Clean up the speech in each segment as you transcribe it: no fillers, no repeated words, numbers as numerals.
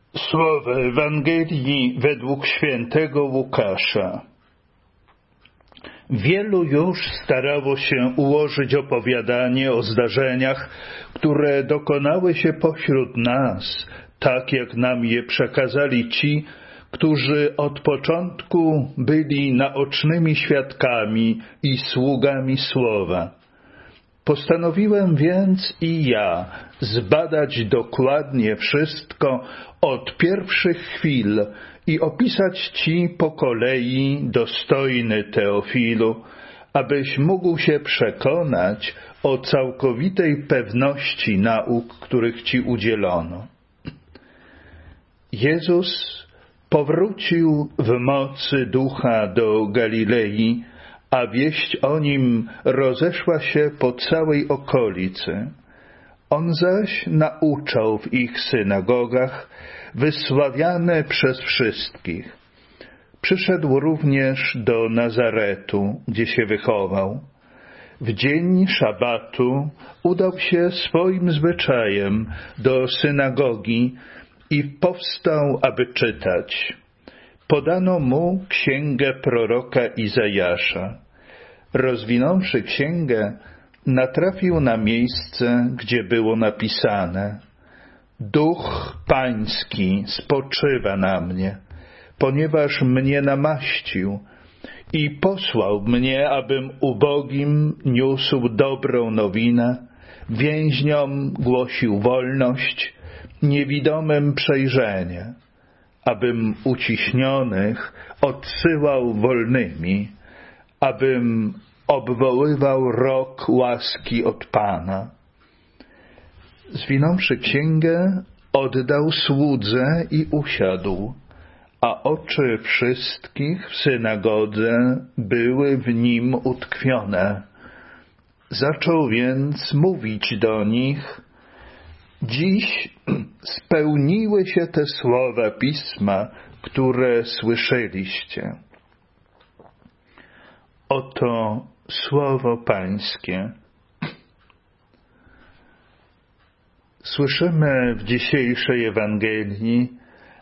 Słowa Ewangelii według świętego Łukasza. Wielu już starało się ułożyć opowiadanie o zdarzeniach, które dokonały się pośród nas, tak jak nam je przekazali ci, którzy od początku byli naocznymi świadkami i sługami słowa. Postanowiłem więc i ja zbadać dokładnie wszystko od pierwszych chwil i opisać Ci po kolei, dostojny Teofilu, abyś mógł się przekonać o całkowitej pewności nauk, których Ci udzielono. Jezus powrócił w mocy Ducha do Galilei, a wieść o Nim rozeszła się po całej okolicy. On zaś nauczał w ich synagogach, wysławiany przez wszystkich. Przyszedł również do Nazaretu, gdzie się wychował. W dzień szabatu udał się swoim zwyczajem do synagogi i powstał, aby czytać. Podano mu księgę proroka Izajasza. Rozwinąwszy księgę, natrafił na miejsce, gdzie było napisane: Duch Pański spoczywa na mnie, ponieważ mnie namaścił i posłał mnie, abym ubogim niósł dobrą nowinę, więźniom głosił wolność, niewidomym przejrzenie, abym uciśnionych odsyłał wolnymi, abym obwoływał rok łaski od Pana. Zwinąwszy księgę, oddał słudze i usiadł, a oczy wszystkich w synagodze były w nim utkwione. Zaczął więc mówić do nich: Dziś spełniły się te słowa Pisma, które słyszeliście. Oto słowo Pańskie. Słyszymy w dzisiejszej Ewangelii,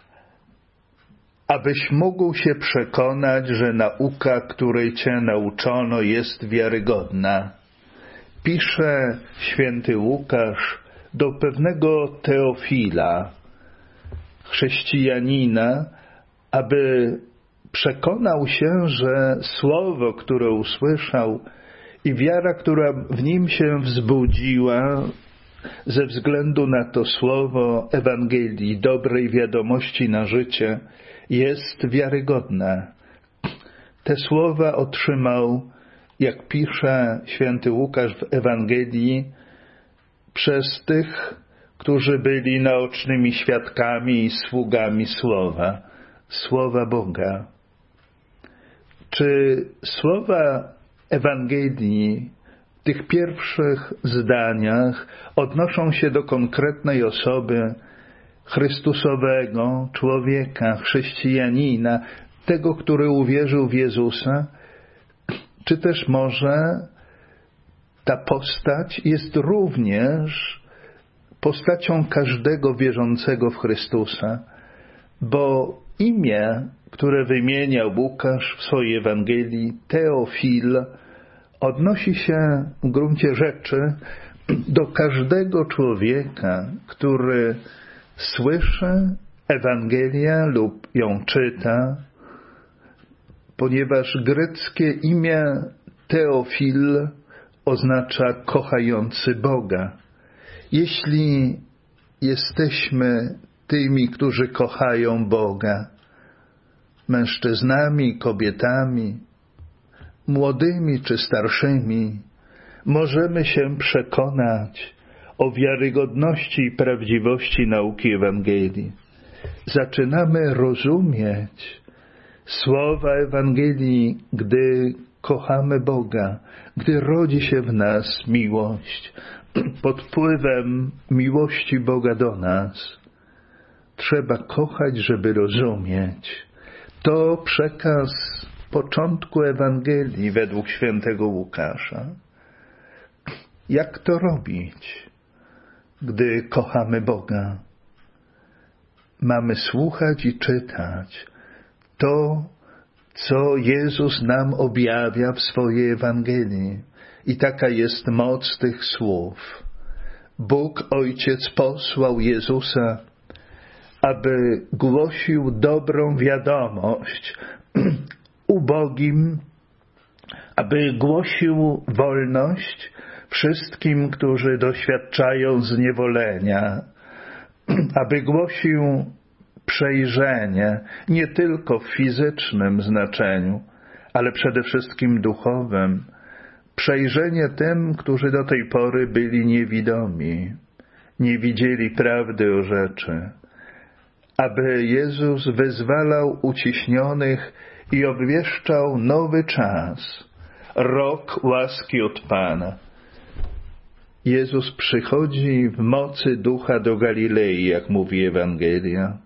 abyś mógł się przekonać, że nauka, której Cię nauczono, jest wiarygodna. Pisze święty Łukasz do pewnego Teofila, chrześcijanina, aby przekonał się, że słowo, które usłyszał i wiara, która w nim się wzbudziła ze względu na to słowo Ewangelii, dobrej wiadomości na życie, jest wiarygodna. Te słowa otrzymał, jak pisze święty Łukasz w Ewangelii, przez tych, którzy byli naocznymi świadkami i sługami słowa Boga. Czy słowa Ewangelii w tych pierwszych zdaniach odnoszą się do konkretnej osoby, Chrystusowego człowieka, chrześcijanina, tego, który uwierzył w Jezusa? Czy też może ta postać jest również postacią każdego wierzącego w Chrystusa? Bo imię, które wymienia Łukasz w swojej Ewangelii, Teofil, odnosi się w gruncie rzeczy do każdego człowieka, który słyszy Ewangelię lub ją czyta, ponieważ greckie imię Teofil oznacza kochający Boga. Jeśli jesteśmy tymi, którzy kochają Boga, mężczyznami, kobietami, młodymi czy starszymi, możemy się przekonać o wiarygodności i prawdziwości nauki Ewangelii. Zaczynamy rozumieć słowa Ewangelii, gdy kochamy Boga, gdy rodzi się w nas miłość, pod wpływem miłości Boga do nas. Trzeba kochać, żeby rozumieć. To przekaz początku Ewangelii według świętego Łukasza. Jak to robić, gdy kochamy Boga? mamy słuchać i czytać to, co Jezus nam objawia w swojej Ewangelii. I taka jest moc tych słów. Bóg Ojciec posłał Jezusa, aby głosił dobrą wiadomość ubogim, aby głosił wolność wszystkim, którzy doświadczają zniewolenia, aby głosił przejrzenie nie tylko w fizycznym znaczeniu, ale przede wszystkim duchowym, przejrzenie tym, którzy do tej pory byli niewidomi, nie widzieli prawdy o rzeczy, aby Jezus wyzwalał uciśnionych i obwieszczał nowy czas, rok łaski od Pana. Jezus przychodzi w mocy Ducha do Galilei, jak mówi Ewangelia,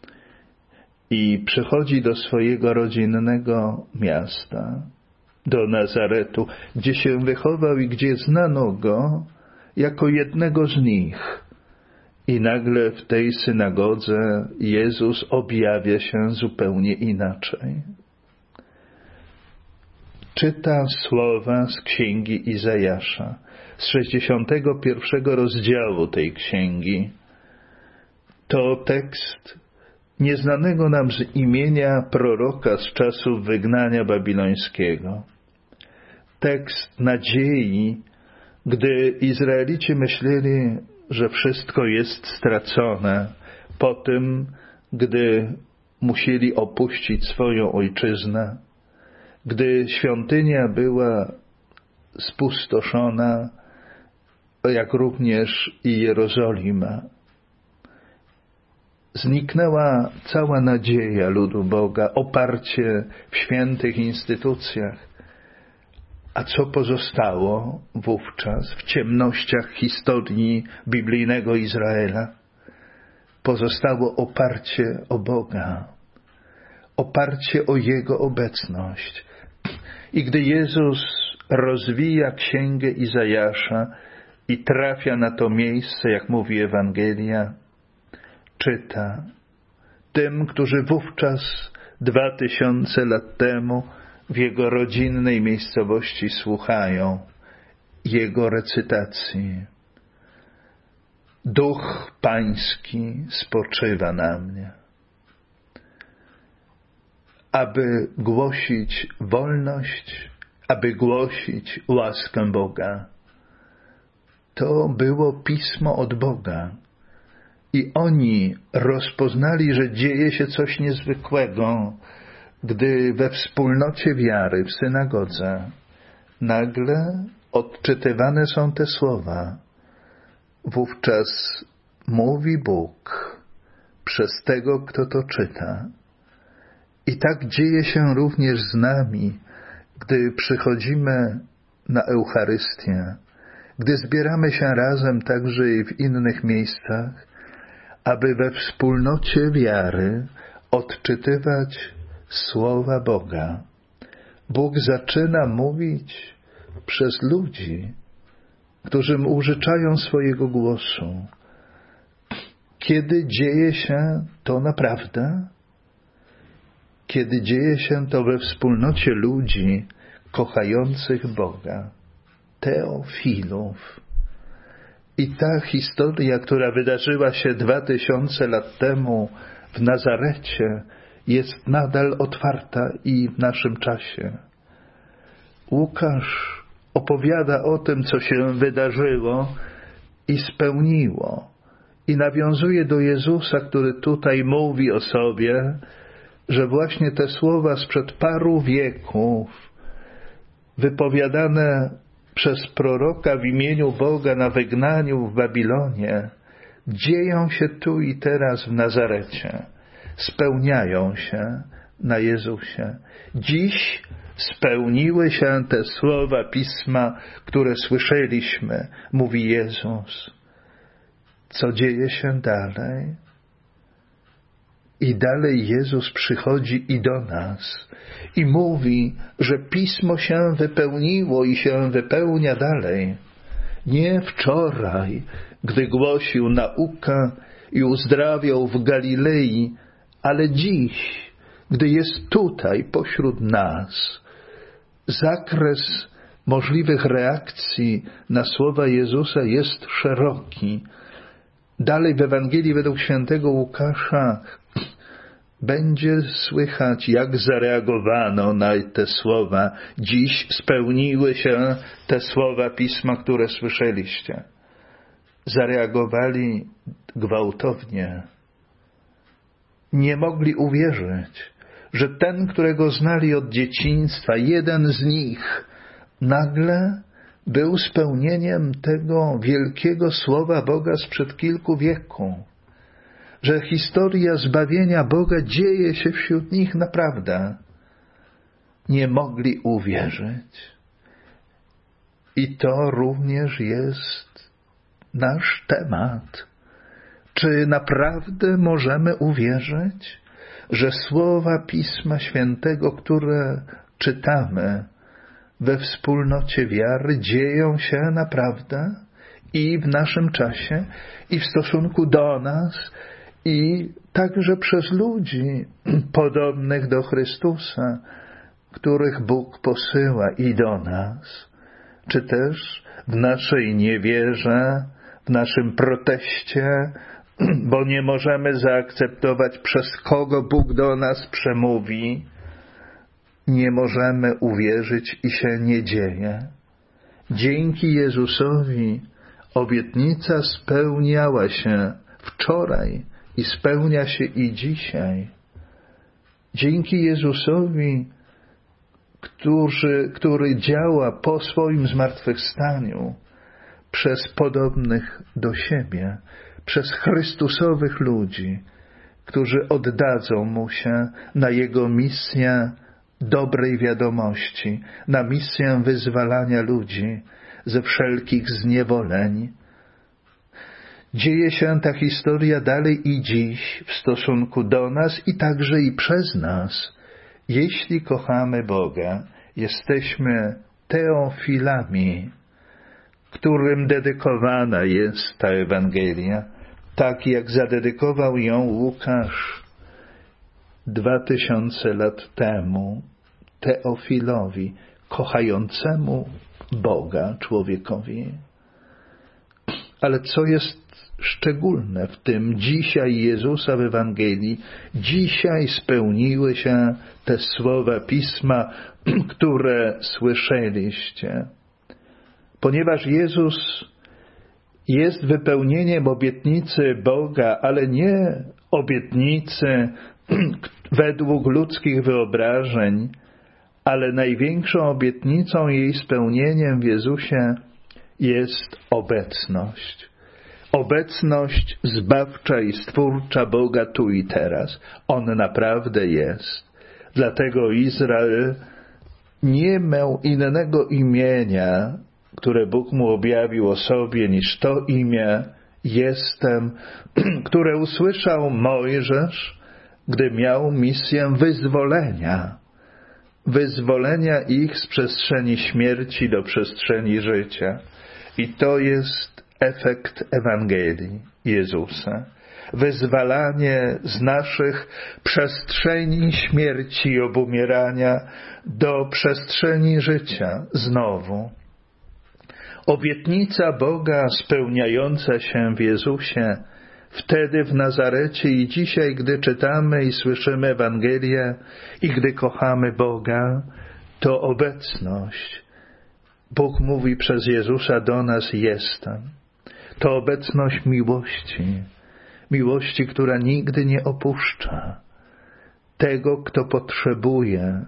i przychodzi do swojego rodzinnego miasta, do Nazaretu, gdzie się wychował i gdzie znano go jako jednego z nich. I nagle w tej synagodze Jezus objawia się zupełnie inaczej. Czyta słowa z księgi Izajasza, z 61 rozdziału tej księgi. To tekst nieznanego nam z imienia proroka z czasów wygnania babilońskiego. Tekst nadziei, gdy Izraelici myśleli, że wszystko jest stracone po tym, gdy musieli opuścić swoją ojczyznę, gdy świątynia była spustoszona, jak również i Jerozolima. Zniknęła cała nadzieja ludu Boga, oparcie w świętych instytucjach. A co pozostało wówczas w ciemnościach historii biblijnego Izraela? Pozostało oparcie o Boga, oparcie o Jego obecność. I gdy Jezus rozwija księgę Izajasza i trafia na to miejsce, jak mówi Ewangelia, czyta tym, którzy wówczas 2000 lat temu w jego rodzinnej miejscowości słuchają jego recytacji. Duch Pański spoczywa na mnie, aby głosić wolność, aby głosić łaskę Boga. To było pismo od Boga. I oni rozpoznali, że dzieje się coś niezwykłego, gdy we wspólnocie wiary, w synagodze, nagle odczytywane są te słowa. Wówczas mówi Bóg przez tego, kto to czyta. I tak dzieje się również z nami, gdy przychodzimy na Eucharystię, gdy zbieramy się razem także i w innych miejscach, aby we wspólnocie wiary odczytywać słowa Boga. Bóg zaczyna mówić przez ludzi, którzy mu użyczają swojego głosu. Kiedy dzieje się to naprawdę? Kiedy dzieje się to we wspólnocie ludzi kochających Boga, teofilów. I ta historia, która wydarzyła się 2000 lat temu w Nazarecie, jest nadal otwarta i w naszym czasie. Łukasz opowiada o tym, co się wydarzyło i spełniło. I nawiązuje do Jezusa, który tutaj mówi o sobie, że właśnie te słowa sprzed paru wieków, wypowiadane przez proroka w imieniu Boga na wygnaniu w Babilonie, dzieją się tu i teraz w Nazarecie. Spełniają się na Jezusie. Dziś spełniły się te słowa Pisma, które słyszeliśmy, mówi Jezus. Co dzieje się dalej? I dalej Jezus przychodzi i do nas i mówi, że Pismo się wypełniło i się wypełnia dalej. Nie wczoraj, gdy głosił naukę i uzdrawiał w Galilei, ale dziś, gdy jest tutaj pośród nas, zakres możliwych reakcji na słowa Jezusa jest szeroki. Dalej w Ewangelii według świętego Łukasza będzie słychać, jak zareagowano na te słowa. Dziś spełniły się te słowa Pisma, które słyszeliście. Zareagowali gwałtownie. Nie mogli uwierzyć, że ten, którego znali od dzieciństwa, jeden z nich, nagle był spełnieniem tego wielkiego słowa Boga sprzed kilku wieków. Że historia zbawienia Boga dzieje się wśród nich naprawdę. Nie mogli uwierzyć. I to również jest nasz temat. Czy naprawdę możemy uwierzyć, że słowa Pisma Świętego, które czytamy we wspólnocie wiary, dzieją się naprawdę i w naszym czasie, i w stosunku do nas, i także przez ludzi podobnych do Chrystusa, których Bóg posyła i do nas, czy też w naszej niewierze, w naszym proteście, bo nie możemy zaakceptować, przez kogo Bóg do nas przemówi, nie możemy uwierzyć i się nie dzieje. Dzięki Jezusowi obietnica spełniała się wczoraj i spełnia się i dzisiaj. Dzięki Jezusowi, który działa po swoim zmartwychwstaniu przez podobnych do siebie, przez Chrystusowych ludzi, którzy oddadzą Mu się na Jego misję dobrej wiadomości, na misję wyzwalania ludzi ze wszelkich zniewoleń. Dzieje się ta historia dalej i dziś w stosunku do nas i także i przez nas. Jeśli kochamy Boga, jesteśmy teofilami, którym dedykowana jest ta Ewangelia, tak jak zadedykował ją Łukasz 2000 lat temu Teofilowi, kochającemu Boga człowiekowi. Ale co jest szczególne w tym dzisiaj Jezusa w Ewangelii? Dzisiaj spełniły się te słowa Pisma, które słyszeliście. Ponieważ Jezus jest wypełnieniem obietnicy Boga, ale nie obietnicy według ludzkich wyobrażeń, ale największą obietnicą jej spełnieniem w Jezusie jest obecność. Obecność zbawcza i stwórcza Boga tu i teraz. On naprawdę jest. Dlatego Izrael nie miał innego imienia, które Bóg mu objawił o sobie, niż to imię Jestem, które usłyszał Mojżesz, gdy miał misję wyzwolenia ich z przestrzeni śmierci do przestrzeni życia. I to jest efekt Ewangelii Jezusa. Wyzwalanie z naszych przestrzeni śmierci i obumierania do przestrzeni życia znowu. Obietnica Boga spełniająca się w Jezusie, wtedy w Nazarecie i dzisiaj, gdy czytamy i słyszymy Ewangelię i gdy kochamy Boga, to obecność. Bóg mówi przez Jezusa do nas: jestem. To obecność miłości, która nigdy nie opuszcza tego, kto potrzebuje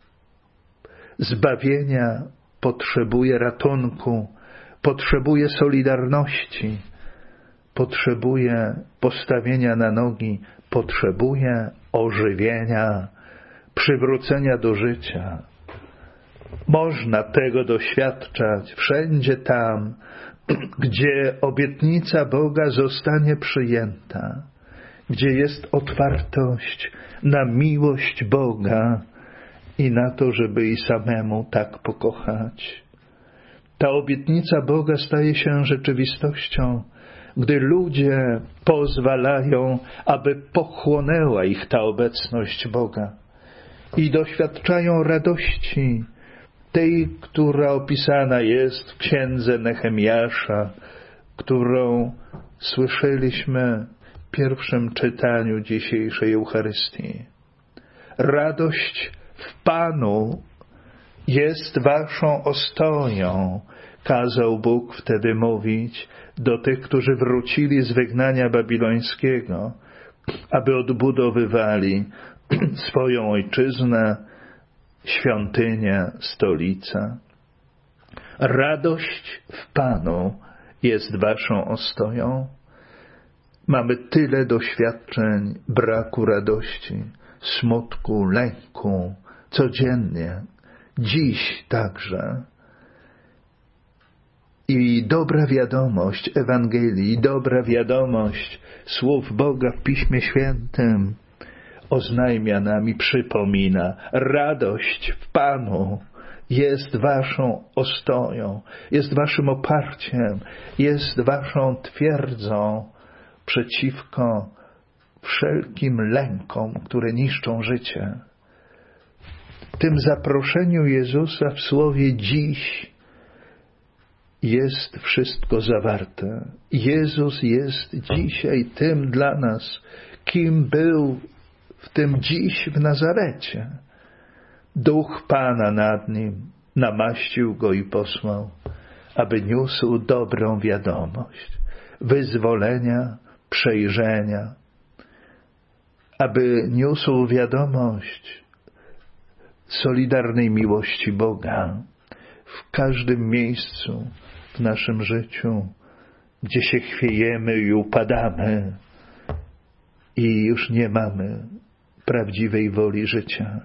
zbawienia, potrzebuje ratunku, potrzebuje solidarności, potrzebuje postawienia na nogi, potrzebuje ożywienia, przywrócenia do życia. Można tego doświadczać wszędzie tam, gdzie obietnica Boga zostanie przyjęta, gdzie jest otwartość na miłość Boga i na to, żeby i samemu tak pokochać. Ta obietnica Boga staje się rzeczywistością gdy ludzie pozwalają, aby pochłonęła ich ta obecność Boga i doświadczają radości, tej, która opisana jest w księdze Nehemiasza, którą słyszeliśmy w pierwszym czytaniu dzisiejszej Eucharystii. Radość w Panu jest waszą ostoją, kazał Bóg wtedy mówić do tych, którzy wrócili z wygnania babilońskiego, aby odbudowywali swoją ojczyznę, świątynię, stolicę. Radość w Panu jest waszą ostoją. Mamy tyle doświadczeń braku radości, smutku, lęku, codziennie, dziś także. I dobra wiadomość Ewangelii, dobra wiadomość słów Boga w Piśmie Świętym oznajmia nam i przypomina: radość w Panu jest waszą ostoją, jest waszym oparciem, jest waszą twierdzą przeciwko wszelkim lękom, które niszczą życie. W tym zaproszeniu Jezusa w słowie dziś jest wszystko zawarte. Jezus jest dzisiaj tym dla nas, kim był w tym dziś w Nazarecie. Duch Pana nad nim namaścił go i posłał, aby niósł dobrą wiadomość, wyzwolenia, przejrzenia, aby niósł wiadomość solidarnej miłości Boga w każdym miejscu w naszym życiu, gdzie się chwiejemy i upadamy i już nie mamy prawdziwej woli życia.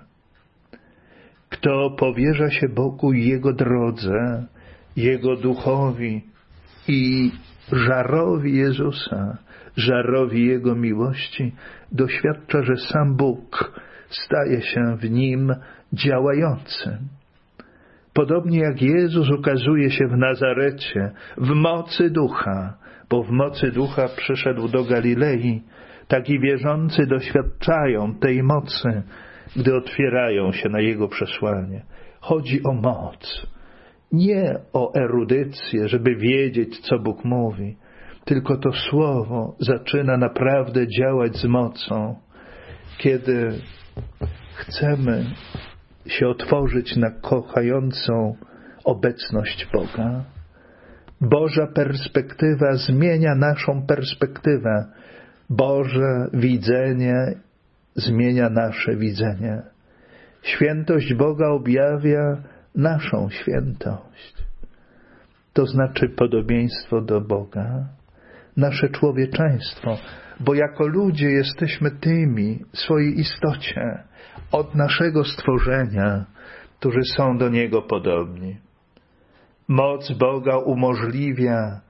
Kto powierza się Bogu i Jego drodze, Jego duchowi i żarowi Jezusa, żarowi Jego miłości, doświadcza, że sam Bóg staje się w nim działającym. Podobnie jak Jezus ukazuje się w Nazarecie w mocy Ducha, bo w mocy Ducha przyszedł do Galilei, tak i wierzący doświadczają tej mocy, gdy otwierają się na Jego przesłanie. Chodzi o moc, nie o erudycję, żeby wiedzieć, co Bóg mówi, tylko to Słowo zaczyna naprawdę działać z mocą, kiedy chcemy się otworzyć na kochającą obecność Boga. Boża perspektywa zmienia naszą perspektywę. Boże widzenie zmienia nasze widzenie. Świętość Boga objawia naszą świętość. To znaczy podobieństwo do Boga, nasze człowieczeństwo, bo jako ludzie jesteśmy tymi w swojej istocie od naszego stworzenia, którzy są do Niego podobni. Moc Boga umożliwia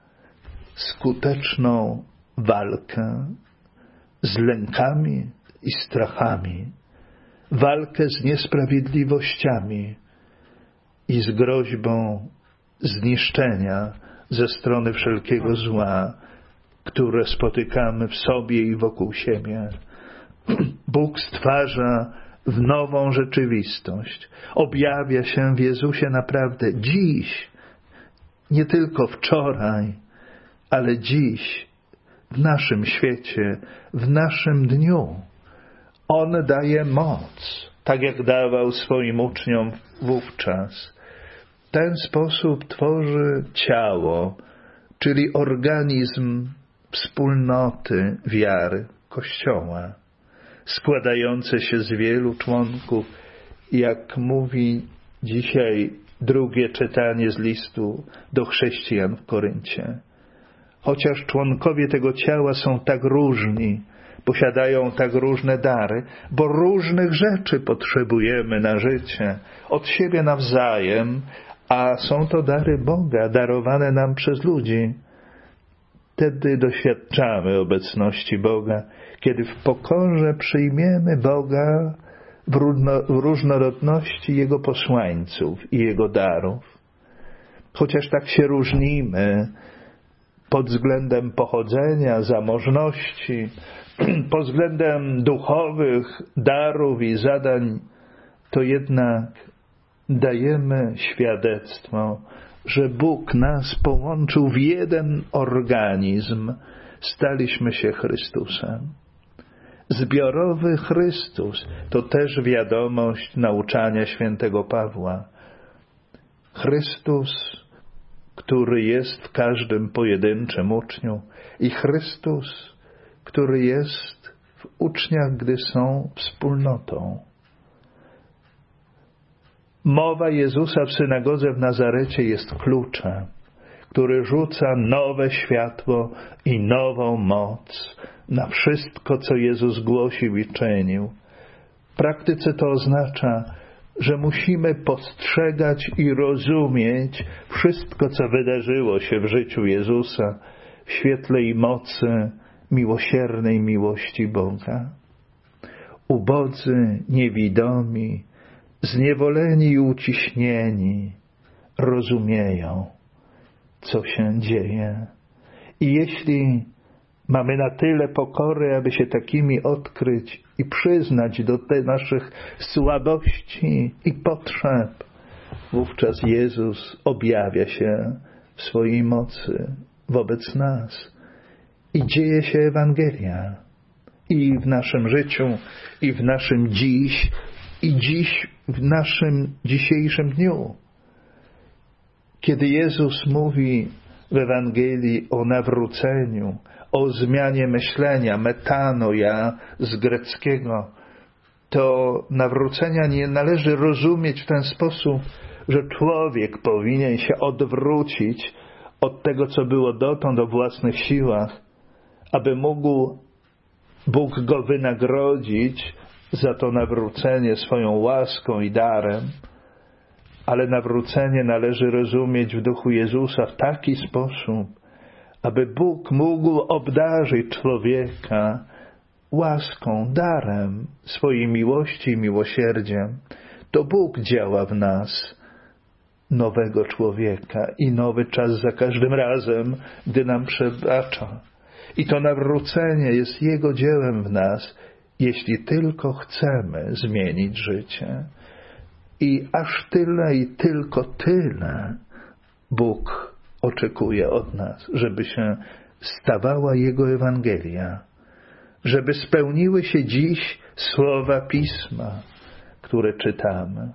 skuteczną walkę z lękami i strachami, walkę z niesprawiedliwościami i z groźbą zniszczenia ze strony wszelkiego zła, które spotykamy w sobie i wokół siebie. Bóg stwarza w nową rzeczywistość. Objawia się w Jezusie naprawdę dziś, nie tylko wczoraj, ale dziś, w naszym świecie, w naszym dniu. On daje moc, tak jak dawał swoim uczniom wówczas. W ten sposób tworzy ciało, czyli organizm wspólnoty wiary Kościoła, składające się z wielu członków, jak mówi dzisiaj drugie czytanie z listu do chrześcijan w Koryncie. Chociaż członkowie tego ciała są tak różni, posiadają tak różne dary, bo różnych rzeczy potrzebujemy na życie, od siebie nawzajem, a są to dary Boga, darowane nam przez ludzi. Wtedy doświadczamy obecności Boga, kiedy w pokorze przyjmiemy Boga w różnorodności Jego posłańców i Jego darów. Chociaż tak się różnimy, pod względem pochodzenia, zamożności, pod względem duchowych darów i zadań, to jednak dajemy świadectwo, że Bóg nas połączył w jeden organizm. Staliśmy się Chrystusem. Zbiorowy Chrystus to też wiadomość nauczania świętego Pawła. Chrystus, który jest w każdym pojedynczym uczniu, i Chrystus, który jest w uczniach, gdy są wspólnotą. Mowa Jezusa w synagodze w Nazarecie jest kluczem, który rzuca nowe światło i nową moc na wszystko, co Jezus głosił i czynił. W praktyce to oznacza, że musimy postrzegać i rozumieć wszystko, co wydarzyło się w życiu Jezusa w świetle i mocy miłosiernej miłości Boga. Ubodzy, niewidomi, zniewoleni i uciśnieni rozumieją, co się dzieje. I jeśli mamy na tyle pokory, aby się takimi odkryć i przyznać do tych naszych słabości i potrzeb, wówczas Jezus objawia się w swojej mocy wobec nas. I dzieje się Ewangelia. I w naszym życiu, i w naszym dziś, i dziś w naszym dzisiejszym dniu. Kiedy Jezus mówi w Ewangelii o nawróceniu, o zmianie myślenia, metanoia z greckiego, to nawrócenia nie należy rozumieć w ten sposób, że człowiek powinien się odwrócić od tego, co było dotąd o własnych siłach, aby mógł Bóg go wynagrodzić za to nawrócenie swoją łaską i darem, ale nawrócenie należy rozumieć w duchu Jezusa w taki sposób, aby Bóg mógł obdarzyć człowieka łaską, darem swojej miłości i miłosierdziem. To Bóg działa w nas nowego człowieka i nowy czas za każdym razem, gdy nam przebacza. I to nawrócenie jest Jego dziełem w nas, jeśli tylko chcemy zmienić życie. I aż tyle i tylko tyle Bóg oczekuje od nas, żeby się stawała Jego Ewangelia, żeby spełniły się dziś słowa Pisma, które czytamy.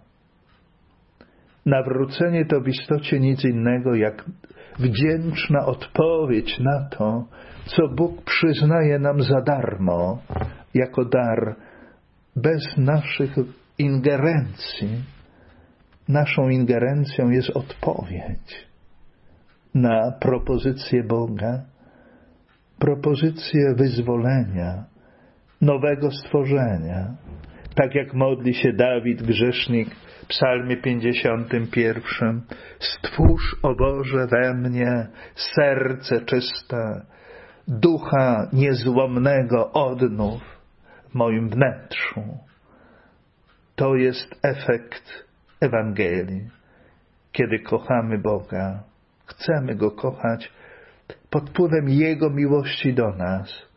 Nawrócenie to w istocie nic innego jak wdzięczna odpowiedź na to, co Bóg przyznaje nam za darmo, jako dar, bez naszych ingerencji. Naszą ingerencją jest odpowiedź na propozycję Boga, propozycję wyzwolenia, nowego stworzenia. Tak jak modli się Dawid, grzesznik, w psalmie 51. Stwórz, o Boże, we mnie serce czyste, ducha niezłomnego odnów w moim wnętrzu. To jest efekt Ewangelii. Kiedy kochamy Boga, chcemy Go kochać pod wpływem Jego miłości do nas.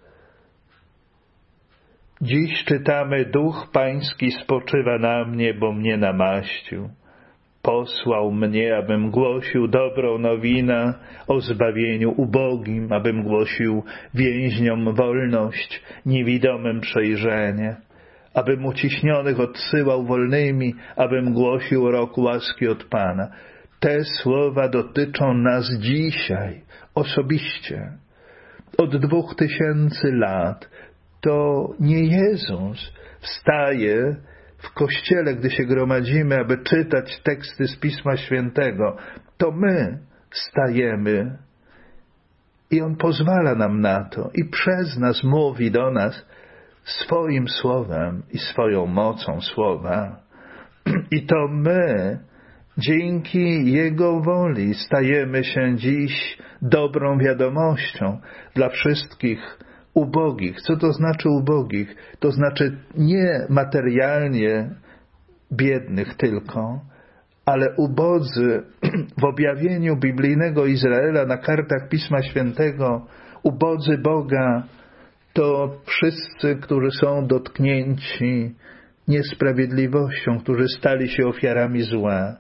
Dziś czytamy: Duch Pański spoczywa na mnie, bo mnie namaścił. Posłał mnie, abym głosił dobrą nowinę o zbawieniu ubogim, abym głosił więźniom wolność, niewidomym przejrzenie, abym uciśnionych odsyłał wolnymi, abym głosił rok łaski od Pana. Te słowa dotyczą nas dzisiaj, osobiście. Od 2000 lat to nie Jezus wstaje w kościele, gdy się gromadzimy, aby czytać teksty z Pisma Świętego. To my stajemy i On pozwala nam na to i przez nas mówi do nas swoim słowem i swoją mocą słowa. I to my, dzięki Jego woli, stajemy się dziś dobrą wiadomością dla wszystkich ubogich. Co to znaczy ubogich? To znaczy nie materialnie biednych tylko, ale ubodzy w objawieniu biblijnego Izraela na kartach Pisma Świętego, ubodzy Boga, to wszyscy, którzy są dotknięci niesprawiedliwością, którzy stali się ofiarami zła.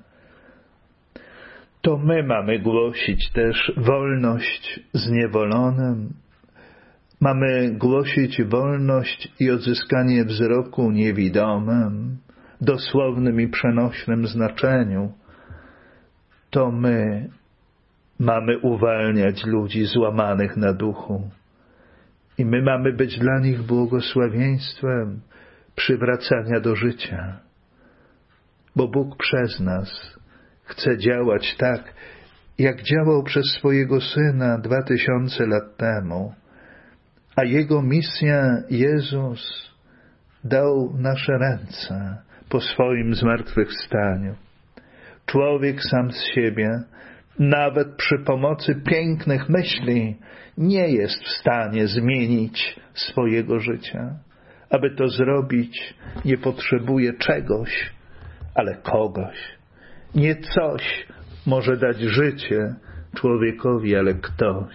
To my mamy głosić też wolność zniewolonym. Mamy głosić wolność i odzyskanie wzroku niewidomym, dosłownym i przenośnym znaczeniu. To my mamy uwalniać ludzi złamanych na duchu. I my mamy być dla nich błogosławieństwem przywracania do życia. Bo Bóg przez nas chce działać tak, jak działał przez swojego Syna 2000 lat temu. A Jego misja Jezus dał nasze ręce po swoim zmartwychwstaniu. Człowiek sam z siebie, nawet przy pomocy pięknych myśli, nie jest w stanie zmienić swojego życia. Aby to zrobić, nie potrzebuje czegoś, ale kogoś. Nie coś może dać życie człowiekowi, ale ktoś.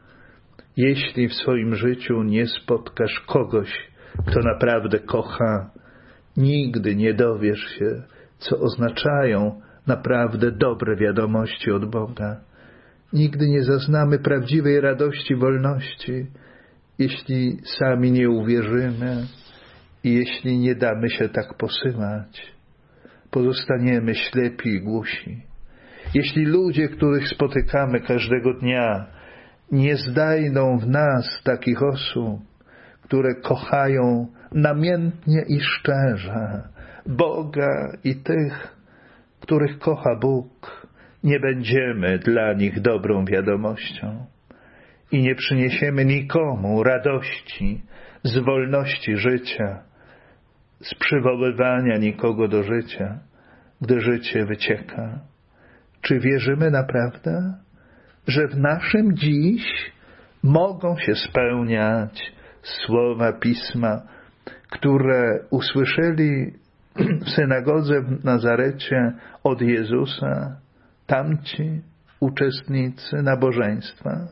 Jeśli w swoim życiu nie spotkasz kogoś, kto naprawdę kocha, nigdy nie dowiesz się, co oznaczają naprawdę dobre wiadomości od Boga. Nigdy nie zaznamy prawdziwej radości wolności, jeśli sami nie uwierzymy i jeśli nie damy się tak posyłać. Pozostaniemy ślepi i głusi. Jeśli ludzie, których spotykamy każdego dnia, nie znajdą w nas takich osób, które kochają namiętnie i szczerze Boga i tych, których kocha Bóg, nie będziemy dla nich dobrą wiadomością i nie przyniesiemy nikomu radości z wolności życia, z przywoływania nikogo do życia, gdy życie wycieka. Czy wierzymy naprawdę, że w naszym dziś mogą się spełniać słowa Pisma, które usłyszeli w synagodze w Nazarecie od Jezusa tamci uczestnicy nabożeństwa?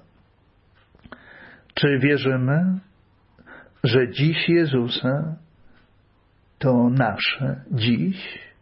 Czy wierzymy, że dziś Jezusa to nasze dziś?